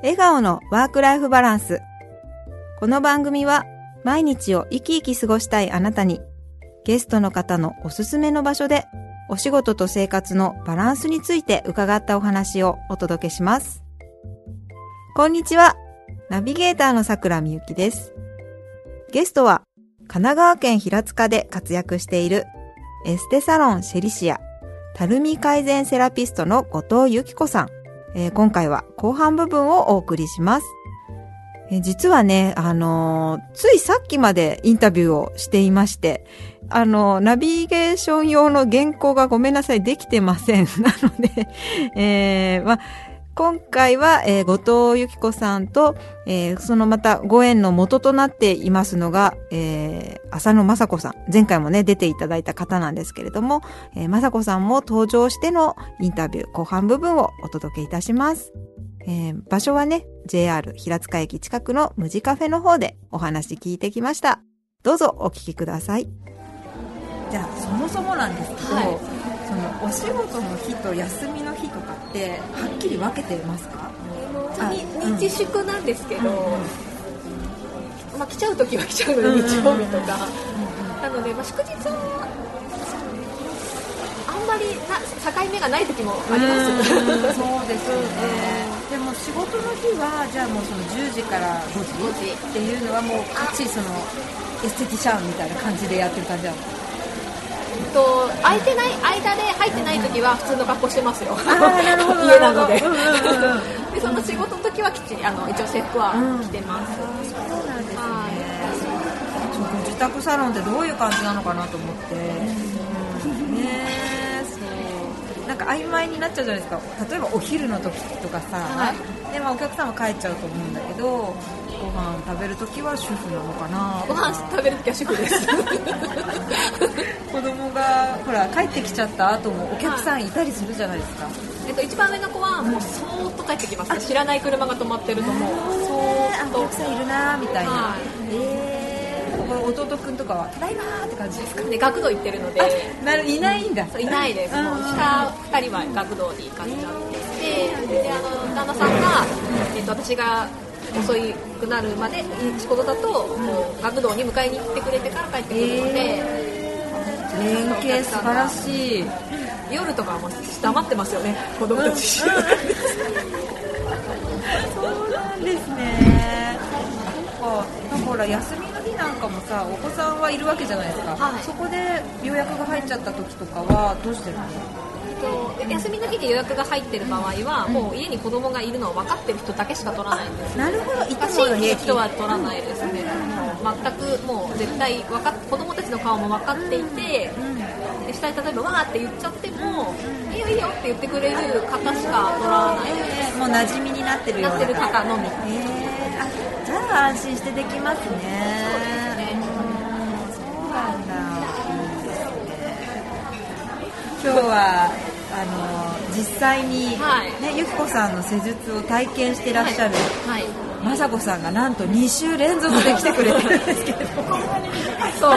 笑顔のワークライフバランス。この番組は毎日を生き生き過ごしたいあなたに、ゲストの方のおすすめの場所でお仕事と生活のバランスについて伺ったお話をお届けします。こんにちは、ナビゲーターの桜みゆきです。ゲストは神奈川県平塚で活躍しているエステサロンシェリシアたるみ改善セラピストの後藤由紀子さん。今回は後半部分をお送りします。実はね、ついさっきまでインタビューをしていまして、ナビゲーション用の原稿がごめんなさい、できてません。なので、今回は、後藤由紀子さんと、そのまたご縁の元となっていますのが、浅野雅子さん。前回もね、出ていただいた方なんですけれども、雅子さんも登場してのインタビュー後半部分をお届けいたします。場所はね、JR 平塚駅近くのムジカフェの方でお話聞いてきました。どうぞお聞きください。じゃあ、そもそもなんですけど、そのお仕事の日と休みの日とかってはっきり分けてますか？ 日祝なんですけど、来ちゃう時は来ちゃうので、日曜日とか、なので、祝日はあんまり境目がない時もあります。 そうですよね。でも仕事の日はじゃあもうその10時から5時っていうのはもうかっちりそのエステティシャンみたいな感じでやってる感じなの？ 空いてない間で入ってない時は普通の格好してますよ。 なるほど家なので。で、その仕事の時はきっちり一応制服は着てます。 そうなんですね。ご自宅サロンってどういう感じなのかなと思って。なんか曖昧になっちゃうじゃないですか。例えばお昼の時とかさ、でお客さんは帰っちゃうと思うんだけど、ご飯食べる時は主婦なのかな。 ご飯食べる時は主婦です。 子供がほら帰ってきちゃった後もお客さんいたりするじゃないですか。 一番上の子はもうそーっと帰ってきます。知らない車が止まってるともうそーっとお客さんいるなみたいな。弟くんとかはただいまーって感じですかね。 学童行ってるのでいないんだ。 そういないです。もう下2人は学童に行かせちゃってで、旦那さんが、私が遅くなるまで仕事だともう学童に迎えに行ってくれてから帰ってくるので、 連携素晴らしい。 夜とかはもう黙ってますよね、子供たち。 そうなんですね。ほら休みの日なんかもさ、お子さんはいるわけじゃないですか。そこで予約が入っちゃった時とかはどうしてるの？ 休みの日で予約が入ってる場合は、もう家に子供がいるのを分かってる人だけしか取らないんです。 なるほど。 新規の人は取らないですね。全くもう絶対子供たちの顔も分かっていて、で下に例えばわーって言っちゃっても、いいよいいよって言ってくれる方しか取らないです。 もう馴染みになってるような。 なってる方のみ。 じゃあ安心してできますね。そうですね。そうなんだ。今日は実際に、ゆきこさんの施術を体験していらっしゃる、雅子さんがなんと2週連続で来てくれてるんですけど。 そう。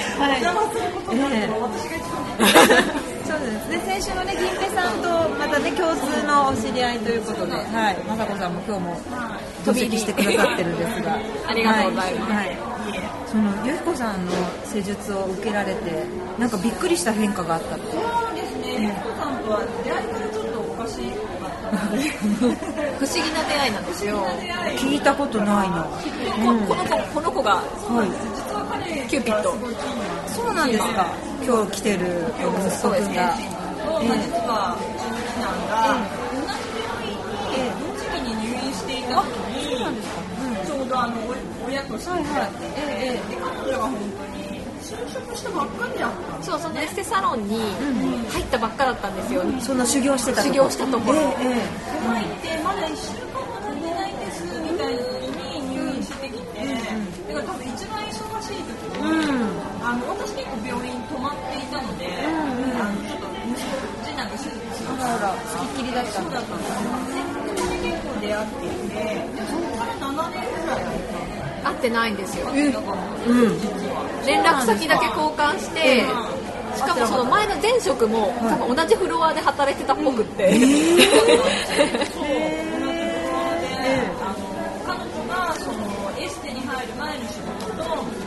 そうですね。先週のね、銀平さんとまたね、共通のお知り合いということで、雅子さんも今日も同席してくださってるんですが、 ありがとうございます。 そのゆきこさんの施術を受けられて、なんかびっくりした変化があったって。 そうですね。ゆきこさんとは出会いからちょっとおかしかったので、 不思議な出会いなんですよ。 聞いたことないな。 この子が、 実は彼キューピッド。 そうなんですか。今日来てる息子くんが。 実はうちの次男が同じ病院に同時期に入院していた時に、ちょうど親としてやってて、で彼女が本当に就職したばっかりだった。 そう、そのエステサロンに入ったばっかだったんですよ。 その修行したところ。 入ってまだ1週間も経ってないんですみたいな時に入院してきて、だから多分一番忙しい時に、私結構病院泊まっていたので、ちょっと次男が手術するから付きっきりだったんだ。 そうだったんですよ。で結構出会っていて、でそこから7年ぐらい会ってないんですよ。連絡先だけ交換して、しかもその前の前職も多分同じフロアで働いてたっぽくって、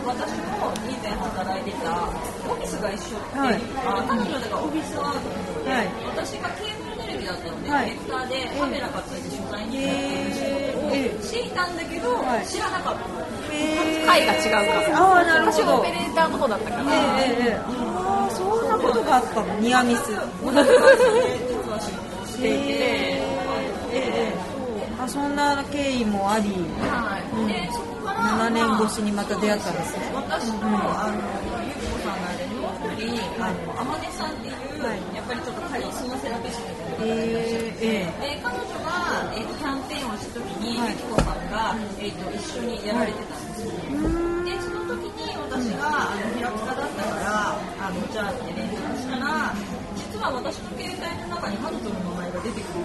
私も以前働いてたオフィスが一緒って、 はい彼女だからオフィスワークの方で、 はい、 私がケーブルテレビだったので、 はい、 ディレクターでカメラがついて取材に行くっていう仕事をしていたんだけど、知らなかった。 回が違うから。 なるほど。 私はオペレーターの方だったから。 そんなことがあったの。ニアミス。 同じ会社で実は仕事をしていて、 そんな経緯もあり、 はい。でそこから 7年越しにまた出会ったんですね。 私とゆうこさんの間にもう一人あまねさんっていう、やっぱりちょっとカリスマセラピストみたいな方がいらっしゃって、彼女が、キャンペーンをした時に、ゆきこさんが、一緒にやられてたんですよ。でその時に私が平塚だったからじゃあって連絡したら、実は私の携帯の中に彼女の名前が出てくる。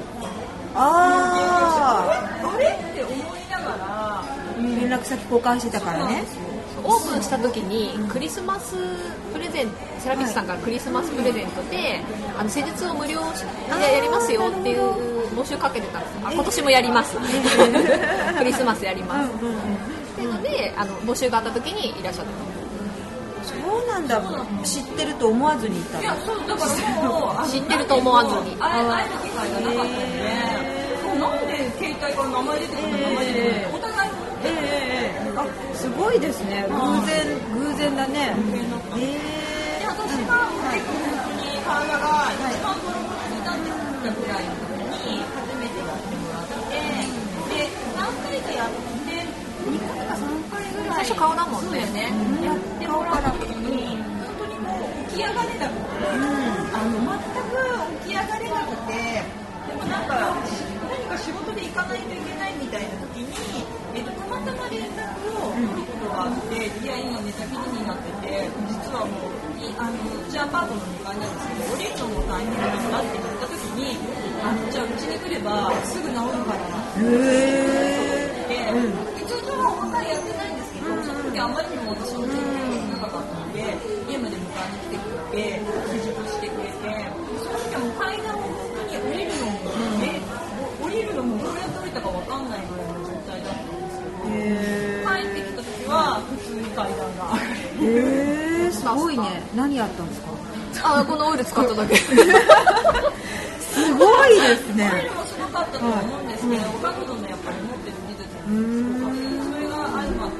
あれって思いながら連絡先交換してたからね。 オープンした時にクリスマスプレゼント、セラピストさんからクリスマスプレゼントで施術を無料でやりますよっていう募集かけてたんです。今年もやりますクリスマスやりますっていうので募集があった時にいらっしゃった。 そうなんだ。知ってると思わずにいたの。 いや、そうだからもう知ってると思わずに会える機会がなかったので、なんで携帯から名前出てくるの、名前出てくるの、お互いすごいですね。偶然だね。 で、私が結構本当に体が一番ボロボロになってきたぐらいの時に初めてやってもらって、で、何回かやって2回か3回ぐらい最初顔だもんね。 やってもらった時に本当にもう起き上がれなくて、全く起き上がれなくて、でもなんか何か仕事で行かないといけないみたいな時に、たまたま連絡を取ることがあって、いや今寝たきりになってて、実はもううちアパートの2階なんですけど、降りるのも大変なんだって言った時に、じゃあうちに来ればすぐ治るからで、一応今は本当はやってないんですけど、その時あまりにも私の状況が長かったので、家まで迎えに来てくれて、施術してくれて、その時はもう階段を本当に降りるのも、降りるのもどうやって降りたか分かんないぐらいの状態だったんですけど、帰ってきた時は普通に階段が上がる。 すごいね。何やったんですか？ このオイル使っただけすごいですね。 オイルもすごかったと思うんですけど、彼女のやっぱり持ってる技術もすごかった。それが相まって、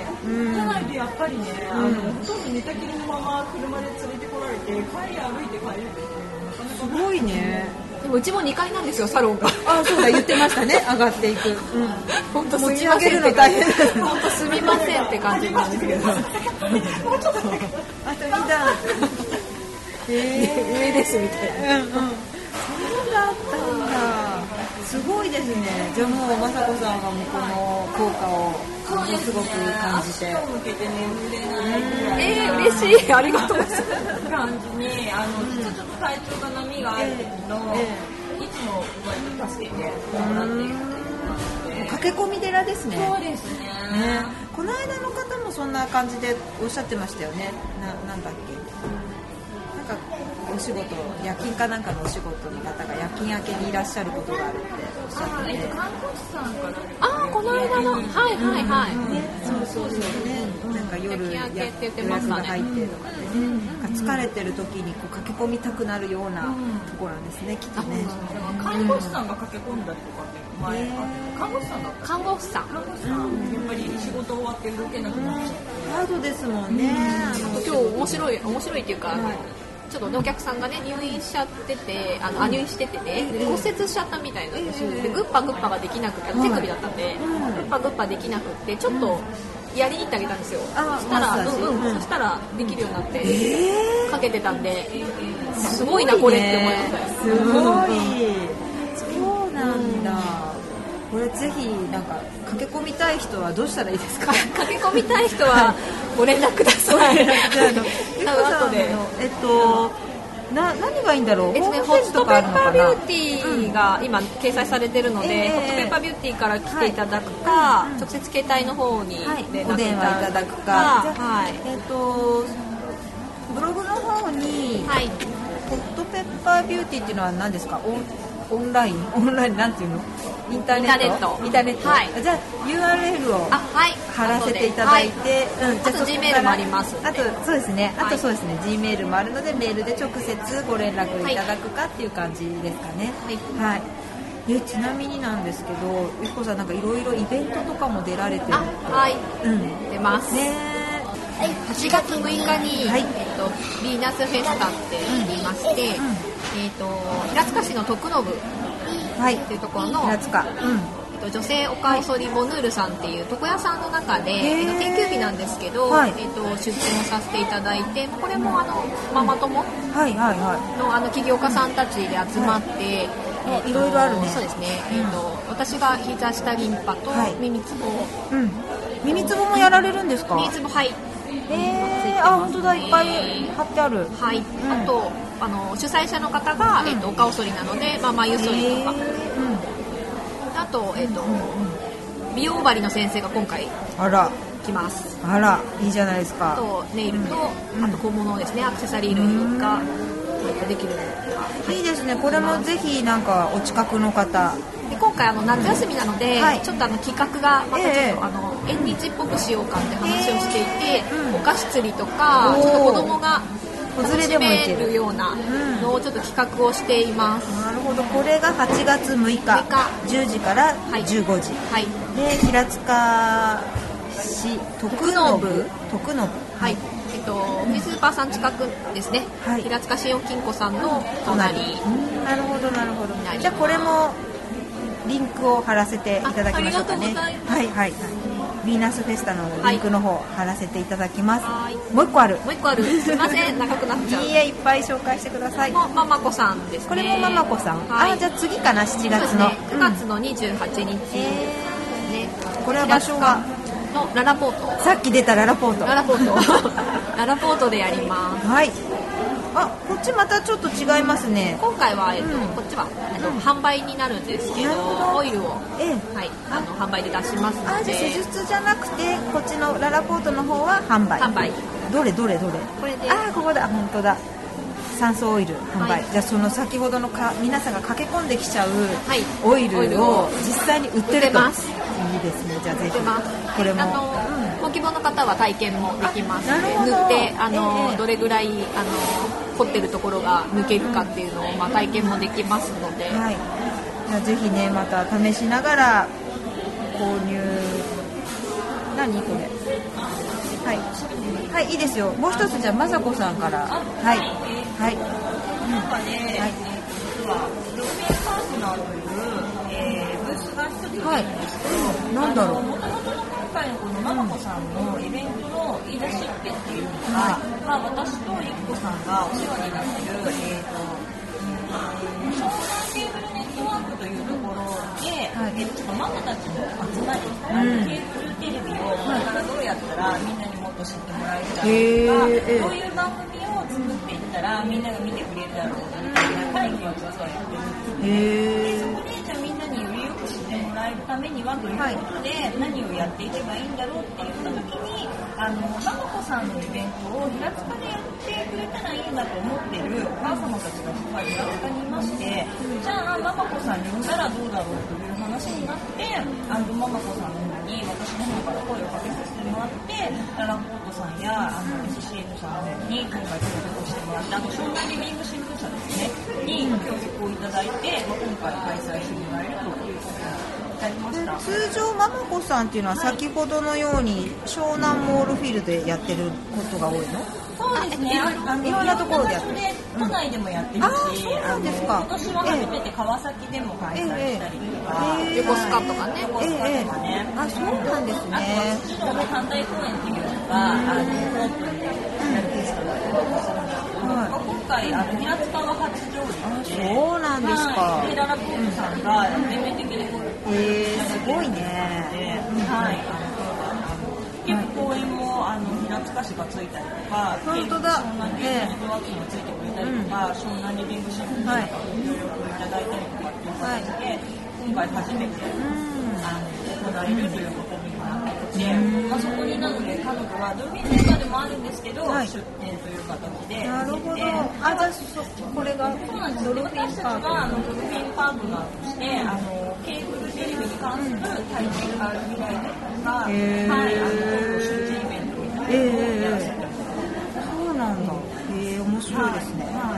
じゃないとやっぱりね、ほとんど寝たきりのまま車で連れてこられて、帰り歩いて帰れるっていうのはなかなかすごいね。 でもうちも2階なんですよ、サロンが。 そうだ、言ってましたね。上がっていく。 本当持ち上げるの大変です。 本当すみませんって感じなんですけど。 もうちょっとだけ。 あと2段。 上ですみたいな。 そうだったんだ。すごいですね。じゃあもう雅子さんがもうこの効果をものすごく感じて。 足を向けて眠れないぐらい。 嬉しい。ありがとうございます。 感じに、実はちょっと体調が波がある時の、いつも助けてもらっているっていう駆け込み寺ですね。 そうですね。 この間の方もそんな感じでおっしゃってましたよね。なんだっけ。なんかお仕事、夜勤かなんかのお仕事の方が夜勤明けにいらっしゃることがあるっておっしゃってて。 看護師さんからこの間のそうね。なんか夜夜勤明けって言って予ましたね。 約が入ってとかでね。なんか疲れてる時にこう駆け込みたくなるようなところなんですね、きっとね。 看護師さんが駆け込んだりとかって前看護師さんだった看護師さん。 やっぱり仕事終わって動けなくなっちゃって。 ハードですもんね。 今日面白いっていうか、ちょっとねお客さんがね入院しちゃってて、入院しててね、骨折しちゃったみたいなんですよ。でグッパグッパができなくて、手首だったんで、グッパグッパできなくてちょっとやりに行ってあげたんですよ。そしたらできるようになって、かけてたんで、すごいなこれって思いました。 すごい。そうなんだ。これぜひなんか駆け込みたい人はどうしたらいいですか？ 駆け込みたい人はご連絡ください。 ゆっこさんの何がいいんだろう。 ホットペッパービューティーが今掲載されてるので、ホットペッパービューティーから来ていただくか、直接携帯の方にお電話いただくか、ブログの方にホットペッパービューティーっていうのは何ですか？ オンラインなんていうの、インターネット、 はい、 じゃあ URL を貼らせていただいて、 あと Gmail もありますので、 あとそうですね、Gmail もあるのでメールで直接ご連絡いただくかっていう感じですかね。はい、ちなみになんですけど、ゆきこさんなんかいろいろイベントとかも出られてると。 出ますね。8月6日に、ヴィーナスフェスタって言いまして、平塚市の徳信っていうところの、 平塚、 女性おかおそりボヌールさんっていう床屋さんの中で、定休日なんですけど、出店をさせていただいて、これもママ友の起業家さんたちで集まって、 いろいろあるね。 そうですね。私が膝下リンパと耳つぼ、 耳つぼもやられるんですか？ 耳つぼ、はい。 本当だ、いっぱい貼ってある。 はい。あと主催者の方がおかおそりなので、眉剃りとか。あと美容針の先生が今回来ます。 あら、いいじゃないですか。 あとネイルと、あと小物ですね、アクセサリー類ができる。 いいですね。これもぜひなんかお近くの方で、今回夏休みなので、ちょっと企画がまたちょっと縁日っぽくしようかって話をしていて、お菓子釣りとかちょっと子供が楽しめるようなのをちょっと企画をしています。 なるほど。これが8月6日10時から15時、で平塚市徳信、 はい、フリースーパーさん近くですね、平塚信用金庫さんの隣。 なるほど。じゃあこれもリンクを貼らせていただきましょうかね。ヴィーナスフェスタのリンクの方貼らせていただきます。もう一個ある。すいません、長くなっちゃう。 いっぱい紹介してください。 ママ子さんですね。 これもママ子さん。じゃあ次かな、7月の 9月の28日。 これは場所はのララポート。 さっき出たララポート。 ララポートでやります。 こっちまたちょっと違いますね。 今回はこっちは販売になるんですけど、オイルを販売で出しますので。 じゃあ施術じゃなくてこっちのララポートの方は販売。どれ。これで。ここだ。本当だ。酸素オイル販売。じゃあその先ほどの皆さんが駆け込んできちゃうオイルを実際に売ってると。いいですね。じゃあぜひこれもご希望の方は体験もできますので、塗ってどれぐらい凝ってるところが抜けるかっていうのを体験もできますので、 じゃあぜひね、また試しながら購入。何これ。いいですよ。もう一つじゃあまさこさんから。 なんかね、実はローメンパートナーというブースが一つあるんですけど、 なんだろう。 もともとの今回のこのママ子さんのイベントの言い出しっぺっていうのが、私とゆきこさんがお世話になっている湘南ケーブルネットワークというところで、ちょっとママたちの集まり、ケーブルテレビをこれからどうやったらみんなにもっと知ってもらえるだろうとか、どういう番組を作っていったらみんなが見てくれるだろうみたいな会議を実はやってるんですよ。でそこでじゃあみんなによりよく知ってもらえるためにはということで、何をやっていけばいいんだろうって言った時に、ママ子さんのイベントを平塚でやってくれたらいいなと思ってるお母様たちがすごい平塚にいまして、じゃあママ子さん呼んだらどうだろうという話になって、ママ子さんの方に私の方から声をかけさせてもらって、ララポートさんやSCN さんに今回協力してもらって、湘南リビング新聞社ですねに協力をいただいて、今回開催してもらえるということになりました。 通常ママ子さんっていうのは先ほどのように湘南モールフィルでやってることが多いの？ そうですね。 いろんなところでやってる。 都内でもやってるし、 そうですか。 今年は初めて川崎でも開催したりとか、 横須賀とかね。 横須賀とかね。 そうなんですね。 あとは辻堂の反対公園っていうのがオープンでやるフェスタだったりとかするんですけど、今回平塚は初上陸で、 そうなんですか。 でララポートさんが全面的にすごいね。 結構公園も平塚市がついたりとか、 本当だ。 湘南リビングワークがついてくれたりとか、湘南リビング新聞社からご協力いただいたりとかっていう形で、今回初めて行えるということになってて、そこになのでか彼女はドルフィンセンターでもあるんですけど、 はい、 出店という形で。 なるほど。じゃあこれがそうなんです。私たちはドルフィンパートナーとして、ケーブルテレビに関する体験が見られたりとか、はい、出展イベントみたいなのをやらせてもらってます。 そうなんだ。面白いですね。はい、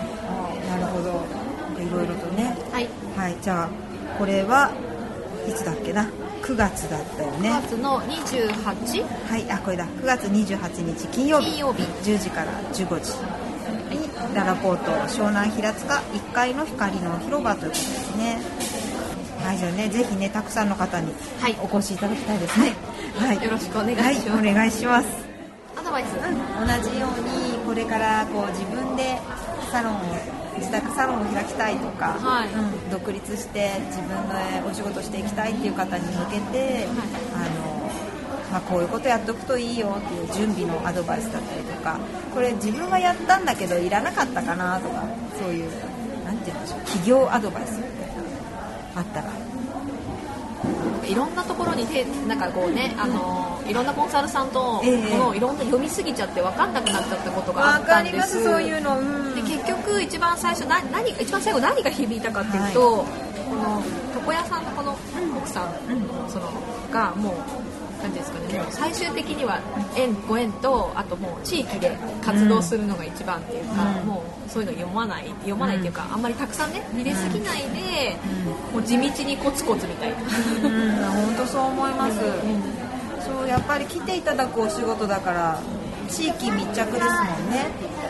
なるほど。いろいろとね。 はい。 はい。じゃあこれはいつだっけな。9月だったよね。 9月の28？ はい、これだ。9月28日金曜日10時から15時にララポート湘南平塚1階の光の広場ということですね。はい、じゃあね、ぜひね、たくさんの方にお越しいただきたいですね。 はい、よろしくお願いします。 はい、お願いします。 アドバイス、 同じようにこれからこう自分で自宅サロンを開きたいとか、はい、独立して自分のお仕事していきたいっていう方に向けて、こういうことやっておくといいよっていう準備のアドバイスだったりとか、これ自分がやったんだけどいらなかったかなとか、そういうなんていうんでしょう、企業アドバイスみたいなあったら、 いろんなところになんかこうね、いろんなコンサルさんといろんな読みすぎちゃって分かんなくなっちゃったことがあったんです。 分かります、そういうの。 で結局一番最後何が響いたかっていうと、この床屋さんのこの奥さんがもう何ですかね、もう最終的にはご縁と、あともう地域で活動するのが一番っていうか、もうそういうの読まないっていうか、あんまりたくさんね入れすぎないで、もう地道にコツコツみたいな。 本当そう思います。そうやっぱり来ていただくお仕事だから地域密着ですもんね。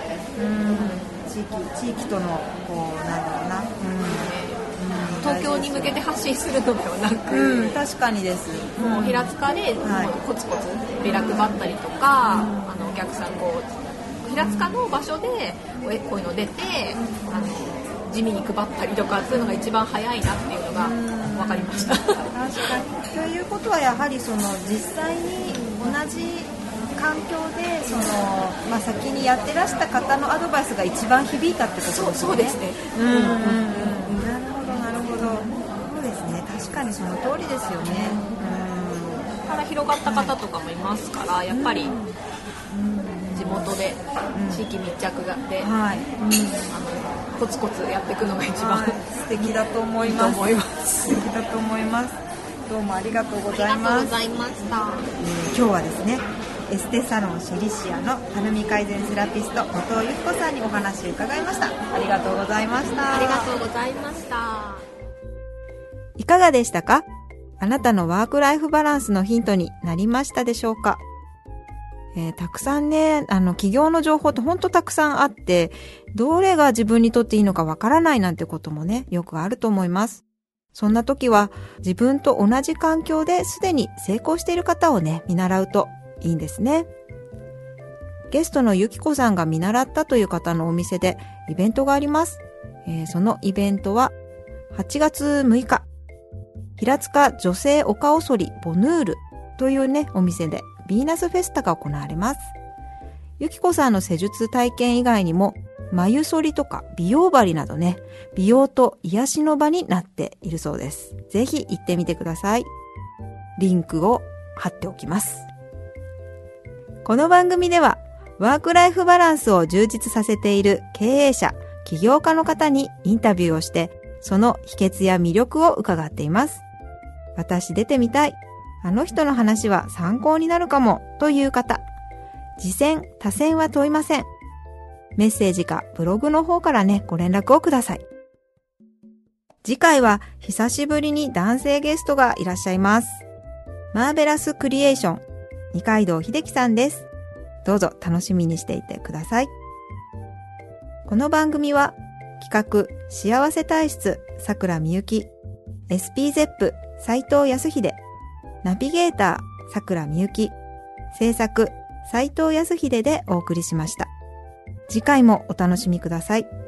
地域とのこうなんだろうな。 東京に向けて発信するのではなく、 確かにです。 もう平塚でコツコツビラ配ったりとか、お客さん平塚の場所でこういうの出て地味に配ったりとか、そういうのが一番早いなっていうのが分かりました。 確かに。ということはやはり実際に同じ環境で先にやってらした方のアドバイスが一番響いたってことですね。 そうですね。 そうですね、確かにその通りですよね。 から広がった方とかもいますから、やっぱり地元で地域密着で、コツコツやっていくのが一番、 素敵だと思います。素敵だと思います。どうもありがとうございます。 ありがとうございました。 今日はですね、エステサロンシェリシアのたるみ改善セラピスト後藤由紀子さんにお話を伺いました。ありがとうございました。 ありがとうございました。 いかがでしたか？あなたのワークライフバランスのヒントになりましたでしょうか？たくさんね、企業の情報って本当たくさんあって、どれが自分にとっていいのかわからないなんてこともね、よくあると思います。そんな時は自分と同じ環境ですでに成功している方をね、見習うといいんですね。ゲストのゆきこさんが見習ったという方のお店でイベントがあります。そのイベントは8月6日、平塚女性お顔剃りボヌールというね、お店でヴィーナスフェスタが行われます。ゆきこさんの施術体験以外にも、眉剃りとか美容針などね、美容と癒しの場になっているそうです。ぜひ行ってみてください。リンクを貼っておきます。この番組では、ワークライフバランスを充実させている経営者、起業家の方にインタビューをして、その秘訣や魅力を伺っています。私出てみたい。あの人の話は参考になるかもという方。次戦、他戦は問いません。メッセージかブログの方からね、ご連絡をください。次回は久しぶりに男性ゲストがいらっしゃいます。マーベラスクリエーション、二階堂秀樹さんです。どうぞ楽しみにしていてください。この番組は企画、幸せ体質、桜みゆき、SPZEP、斉藤康秀、ナビゲーター、桜みゆき、制作、斉藤康秀でお送りしました。次回もお楽しみください。